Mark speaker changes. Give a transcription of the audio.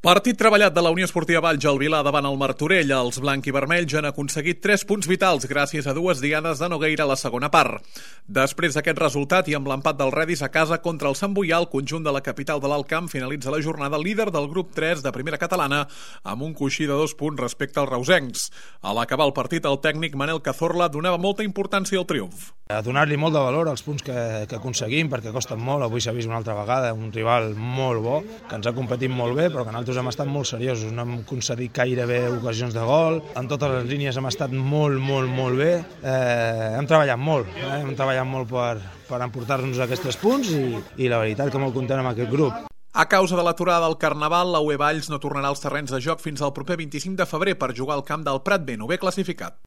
Speaker 1: Partit treballat de la Unió Esportiva Valls al Vilar davant el Martorell. Els blanc-i-vermells han aconseguit 3 punts vitals gràcies a 2 dianes de Nogueira a la segona part. Després d'aquest resultat i amb l'empat del Redis a casa contra el Sant Boià, el conjunt de la capital de l'Alt Camp finalitza la jornada líder del grup 3 de primera catalana amb un coixí de 2 punts respecte als reusencs. A l'acabar el partit, el tècnic Manel Cazorla donava molta importància al triomf.
Speaker 2: A donar-li molt de valor als punts que aconseguim, perquè costen molt. Avui s'ha vist una altra vegada un rival molt bo, que ens ha competit molt bé, però que nosaltres hem estat molt seriosos, no hem concedit gairebé ocasions de gol, en totes les línies hem estat molt bé, hem treballat molt per emportar-nos aquests 3 punts i la veritat que molt content amb aquest grup.
Speaker 1: A causa de l'aturada del Carnaval, la UE Valls no tornarà als terrenys de joc fins al proper 25 de febrer per jugar al camp del Prat B, novè classificat.